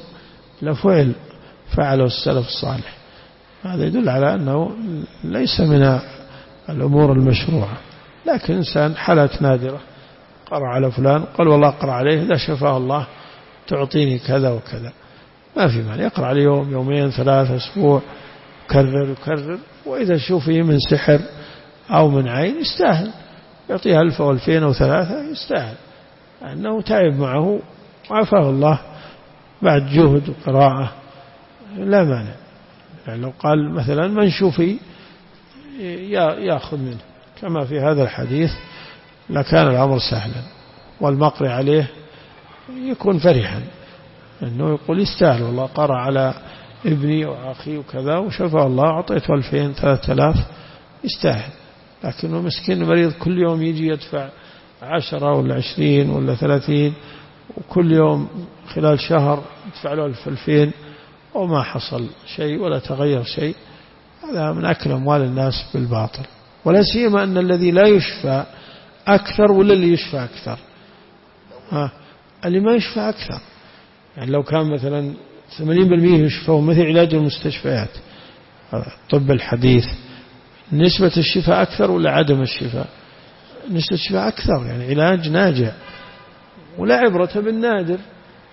Speaker 1: فعله السلف الصالح. هذا يدل على أنه ليس من الأمور المشروعة. لكن إنسان حالات نادرة قرأ على فلان، قال والله أقرأ عليه إذا شفاه الله تعطيني كذا وكذا، ما في مانع، يقرأ عليه يوم 2 3 أسبوع، يكرر، وإذا شوفه من سحر أو من عين يستاهل، يعطيه 1000 أو 2000 أو 3 يستاهل، أنه تعب معه وعفاه الله بعد جهد وقراءة، لا مانع. يعني لو قال مثلا من شوفي يأخذ منه كما في هذا الحديث لكان الأمر سهلا، والمقرئ عليه يكون فرحا أنه يقول يستاهل والله، قرأ على ابني وأخي وكذا وشفى الله، أعطيته 2000 3000 يستاهل. لكنه مسكين مريض كل يوم يجي يدفع 10 ولا 20 ولا 30، وكل يوم خلال شهر يدفع له 1000 2000 وما حصل شيء ولا تغير شيء. هذا من أكل أموال الناس بالباطل. ولا سيما أن الذي لا يشفى أكثر ولا اللي يشفى أكثر، اللي ما يشفى أكثر. يعني لو كان مثلا 80% يشفى مثل علاج المستشفيات، الطب الحديث، نسبة الشفاء أكثر ولا عدم الشفاء؟ نسبة الشفاء أكثر، يعني علاج ناجع. ولا عبرة بالنادر،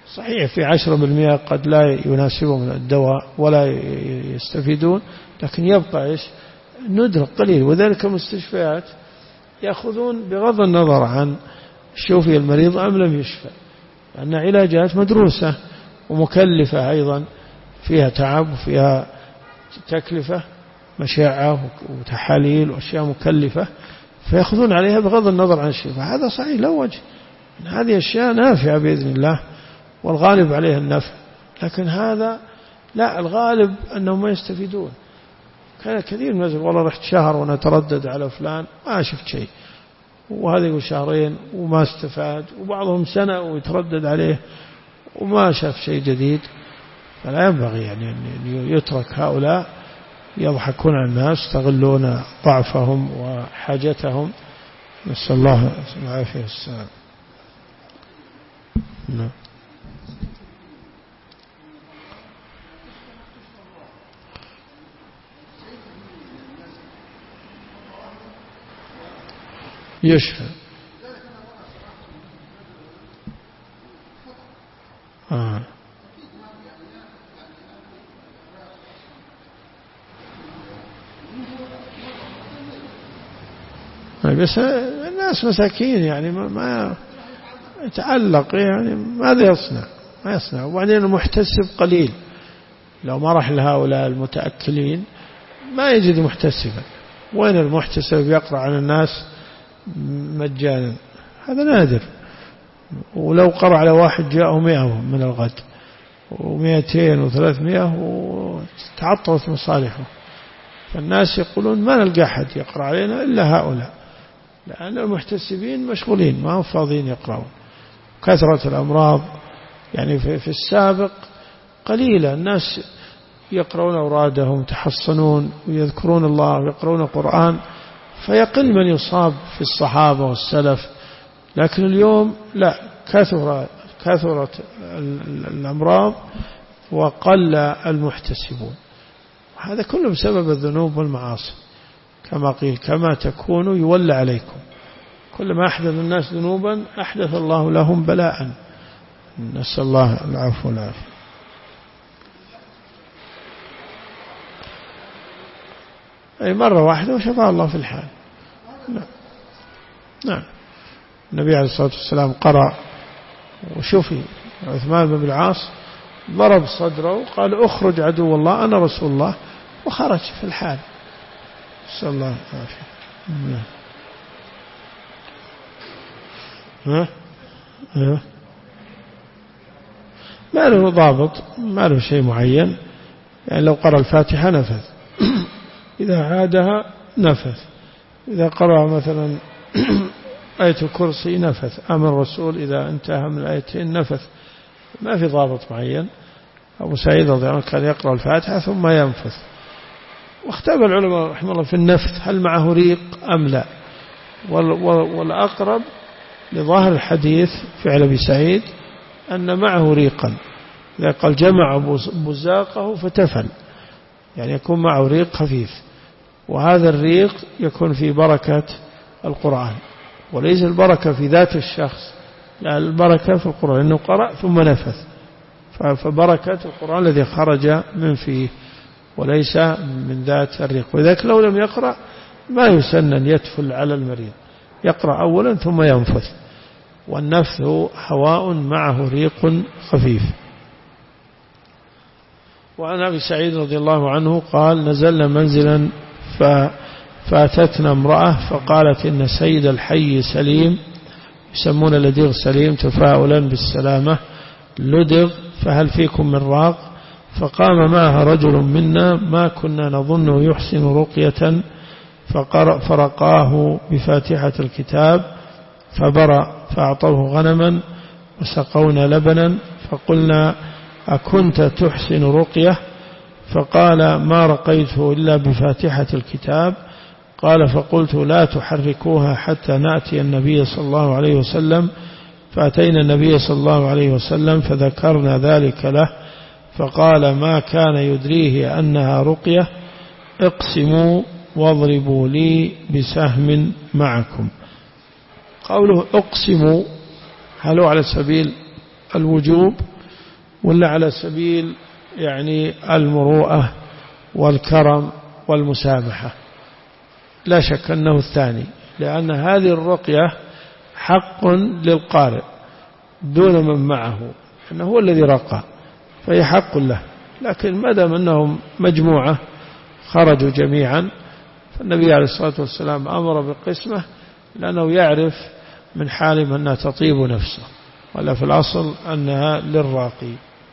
Speaker 1: صحيح في 10% قد لا يناسبهم الدواء ولا يستفيدون، لكن يبقى إيش ندرك قليل. وذلك المستشفيات يأخذون بغض النظر عن شوفي المريض أم لم يشفى، لأن علاجات مدروسة ومكلفة أيضا، فيها تعب وفيها تكلفة، مشاعة وتحاليل وأشياء مكلفة، فيأخذون عليها بغض النظر عن الشفاء. هذا صحيح لا وجه، هذه أشياء نافعة بإذن الله والغالب عليها النفع، لكن هذا لا، الغالب أنهم ما يستفيدون. كان كثير من الناس والله رحت شهر وأنا أتردد على فلان ما شفت شيء، وهذا يقول شهرين وما استفاد، وبعضهم سنة ويتردد عليه وما شاف شيء جديد. فلا ينبغي يعني أن يترك هؤلاء يضحكون على الناس، يستغلون ضعفهم وحاجتهم. نسأل الله العافية والسلام. نعم. يشفى. بس الناس مساكين يعني ما يتعلق، يعني ماذا يصنع؟ ما يصنع. وبعدين المحتسب قليل، لو ما راح لهؤلاء المتأكلين ما يجد محتسبا. وين المحتسب يقرأ على الناس مجانا؟ هذا نادر. ولو قرأ على واحد جاءه 100 من الغد و200 و300 وتعطلت مصالحه. فالناس يقولون ما نلقى أحد يقرأ علينا إلا هؤلاء، لأن المحتسبين مشغولين ما هم فاضيين يقرأون. كثرة الأمراض يعني في السابق قليلة، الناس يقرؤون أورادهم تحصنون ويذكرون الله ويقرؤون القرآن، فيقل من يصاب في الصحابة والسلف. لكن اليوم لا، كثرت الأمراض وقل المحتسبون. هذا كله بسبب الذنوب والمعاصي، كما قيل كما تكونوا يولى عليكم. كلما أحدث الناس ذنوبا أحدث الله لهم بلاء. نسأل الله العفو والعافية. أي مرة واحدة وشفى الله في الحال. نعم. النبي عليه الصلاة والسلام قرأ وشفي عثمان بن العاص، ضرب صدره وقال اخرج عدو الله أنا رسول الله، وخرج في الحال. نسأل الله العافية. ما له ضابط، ما له شيء معين. يعني لو قرأ الفاتحة نفذ، إذا عادها نفذ، إذا قرأ مثلا آية الكرسي نفذ، أمر الرسول إذا انتهى من الآيتين نفذ، ما في ضابط معين. أبو سعيد رضي الله عنه كان يقرأ الفاتحة ثم ينفث. واختلف العلماء رحمه الله في النفث، هل معه ريق أم لا؟ والأقرب لظاهر الحديث فعل أبي سعيد أن معه ريقا، إذا قال جمع بزاقه فتفل، يعني يكون معه ريق خفيف، وهذا الريق يكون في بركة القرآن، وليس البركة في ذات الشخص، لا، البركة في القرآن، لأنه قرأ ثم نفث، فبركة القرآن الذي خرج من فيه وليس من ذات الريق. وذلك لو لم يقرأ ما يسن أن يتفل على المريض، يقرأ أولا ثم ينفث، والنفث هواء معه ريق خفيف. وعن أبي سعيد رضي الله عنه قال نزلنا منزلا فاتتنا امرأة فقالت إن سيد الحي سليم، يسمون لدغ سليم تفاؤلا بالسلامة، لدغ فهل فيكم من راق؟ فقام معها رجل منا ما كنا نظنه يحسن رقية فرقاه بفاتحة الكتاب فبرأ، فأعطوه غنما وسقونا لبنا، فقلنا أكنت تحسن رقية؟ فقال ما رقيته إلا بفاتحة الكتاب. قال فقلت لا تحركوها حتى نأتي النبي صلى الله عليه وسلم، فأتينا النبي صلى الله عليه وسلم فذكرنا ذلك له، فقال ما كان يدريه أنها رقية، اقسموا واضربوا لي بسهم معكم. قوله اقسموا هل هو على سبيل الوجوب ولا على سبيل يعني المروءة والكرم والمسامحة؟ لا شك أنه الثاني، لأن هذه الرقية حق للقارئ دون من معه، أنه هو الذي رقى فهي حق له. لكن ما دام أنهم مجموعة خرجوا جميعا، فالنبي عليه الصلاة والسلام أمر بقسمة، لأنه يعرف من حالهم أنها تطيب نفسه، ولا في الأصل أنها للراقي.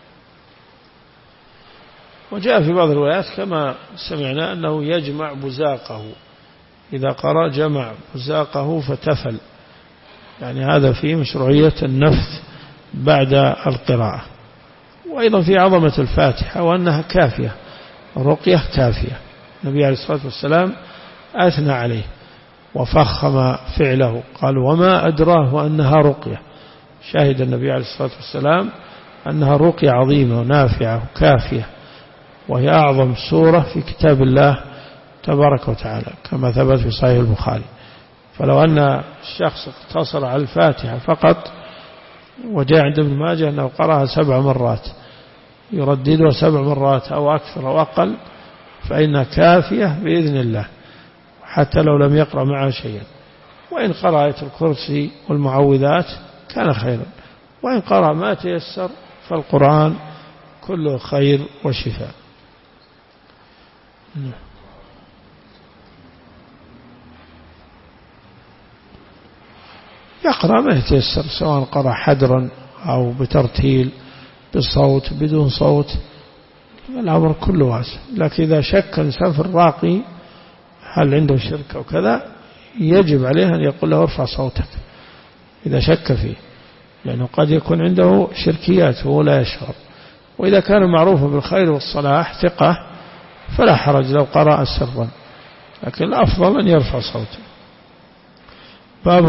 Speaker 1: وجاء في بعض الروايات كما سمعنا أنه يجمع بزاقه، إذا قرأ جمع بزاقه فتفل، يعني هذا فيه مشروعية النفث بعد القراءة. وأيضا في عظمة الفاتحة وأنها كافية، الرقية كافية. النبي عليه الصلاة والسلام أثنى عليه وفخم فعله، قال وما أدراه أنها رقية. شاهد النبي عليه الصلاة والسلام أنها رقية عظيمة ونافعة وكافية، وهي أعظم سورة في كتاب الله تبارك وتعالى كما ثبت في صحيح البخاري. فلو أن الشخص اقتصر على الفاتحة فقط، وجاء عند ابن ماجه أنه قرأها 7 مرات، يرددها 7 مرات أو أكثر أو أقل، فإنها كافية بإذن الله، حتى لو لم يقرأ معها شيئا. وإن قرأ آية الكرسي والمعوذات كان خيرا، وإن قرأ ما تيسر فالقرآن كله خير وشفاء. يقرأ ما يتيسر، سواء قرأ حدرا أو بترتيل بصوت بدون صوت، الأمر كله واسع. لكن إذا شك إنسان في الراقي هل عنده شرك أو كذا، يجب عليه أن يقول له ارفع صوتك إذا شك فيه، لأنه قد يكون عنده شركيات وهو لا يشعر. وإذا كان معروفا بالخير والصلاح ثقة فلا حرج لو قرأ سرا، لكن الأفضل أن يرفع صوته. باب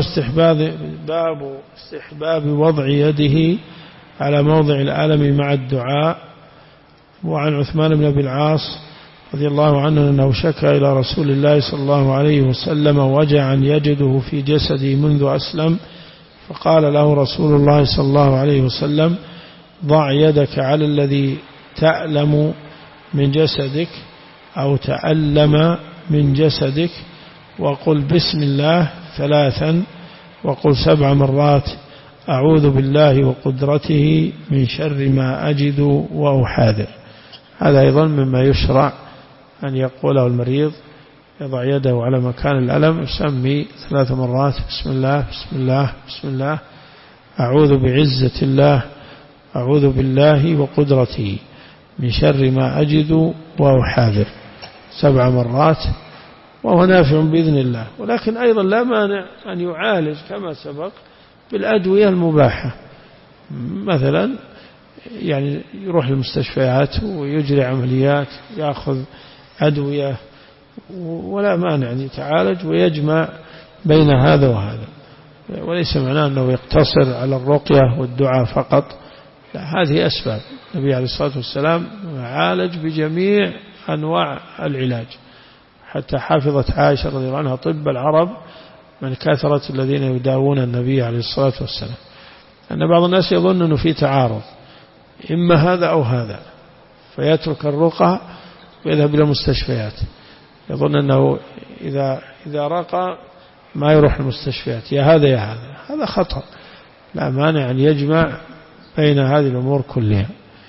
Speaker 1: استحباب وضع يده على موضع الألم مع الدعاء. وعن عثمان بن أبي العاص رضي الله عنه أنه شكى إلى رسول الله صلى الله عليه وسلم وجعا يجده في جسده منذ أسلم، فقال له رسول الله صلى الله عليه وسلم ضع يدك على الذي تألم من جسدك أو تألم من جسدك، وقل بسم الله 3، وقل 7 مرات أعوذ بالله وقدرته من شر ما أجد وأحاذر. هذا أيضا مما يشرع أن يقوله المريض، يضع يده على مكان الألم، يسمي 3 مرات بسم الله بسم الله بسم الله، أعوذ بعزة الله، أعوذ بالله وقدرته من شر ما أجد وأحاذر 7 مرات، وهو نافع بإذن الله. ولكن أيضا لا مانع أن يعالج كما سبق بالأدوية المباحة، مثلا يعني يروح للمستشفيات ويجري عمليات يأخذ أدوية، ولا مانع أن يتعالج ويجمع بين هذا وهذا، وليس معناه أنه يقتصر على الرقية والدعاء فقط، لا، هذه أسباب. النبي عليه الصلاة والسلام عالج بجميع أنواع العلاج، حتى حافظت عائشة رضي الله عنها طب العرب من كثرة الذين يداوون النبي عليه الصلاة والسلام. أن بعض الناس يظن أنه في تعارض، إما هذا أو هذا، فيترك الرقى ويذهب إلى المستشفيات، يظن أنه إذا رقى ما يروح المستشفيات، يا هذا يا هذا، هذا خطأ. لا مانع أن يجمع بين هذه الأمور كلها.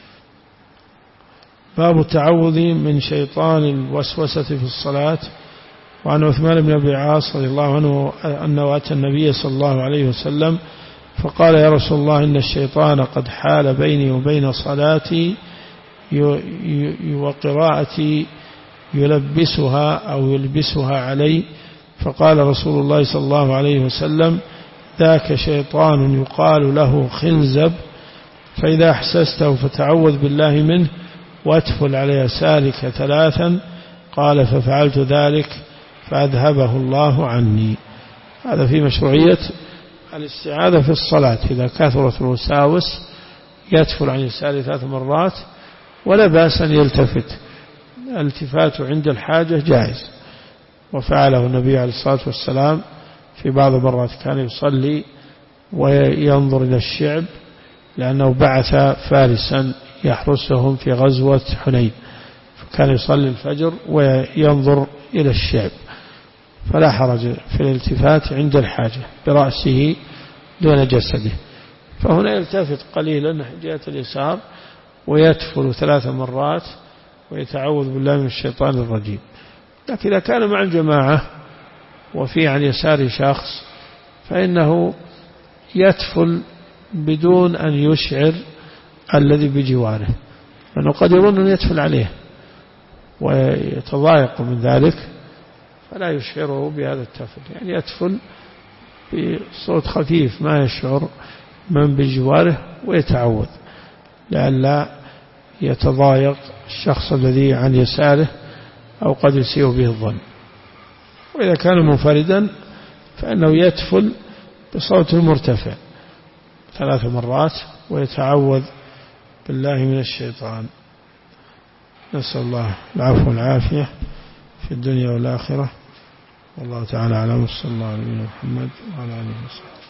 Speaker 1: باب التعوذ من شيطان الوسوسة في الصلاة. وعن عثمان بن أبي العاص رضي الله عنه أنه أتى النبي صلى الله عليه وسلم فقال يا رسول الله إن الشيطان قد حال بيني وبين صلاتي وقراءتي يلبسها أو يلبسها علي. فقال رسول الله صلى الله عليه وسلم ذاك شيطان يقال له خنزب، فإذا أحسسته فتعوذ بالله منه واتفل على يسارك 3. قال ففعلت ذلك فأذهبه الله عني. هذا في مشروعية الاستعاذة في الصلاة، إذا كثرت الوساوس يتفل عن يساره 3 مرات، ولا بأس أن يلتفت، الالتفات عند الحاجة جائز، وفعله النبي عليه الصلاة والسلام في بعض المرات، كان يصلي وينظر إلى الشعب لأنه بعث فارسا يحرسهم في غزوة حنين، فكان يصلي الفجر وينظر إلى الشعب، فلا حرج في الالتفات عند الحاجة برأسه دون جسده. فهنا يلتفت قليلا جهة اليسار ويتفل 3 مرات ويتعوذ بالله من الشيطان الرجيم. لكن إذا كان مع الجماعة وفي عن يسار شخص فإنه يتفل بدون أن يشعر الذي بجواره، لأنه قد يظن أن يتفل عليه ويتضايق من ذلك فلا يشعره بهذا التفل، يعني يتفل بصوت خفيف ما يشعر من بجواره ويتعوذ لئلا يتضايق الشخص الذي عن يساره أو قد يسيء به الظن. وإذا كان منفردا فإنه يتفل بصوت مرتفع 3 مرات ويتعوذ بالله من الشيطان. نسأل الله العفو والعافية في الدنيا والآخرة، والله تعالى أعلم. صلى الله عليه وسلم محمد وعلى آله وصحبه.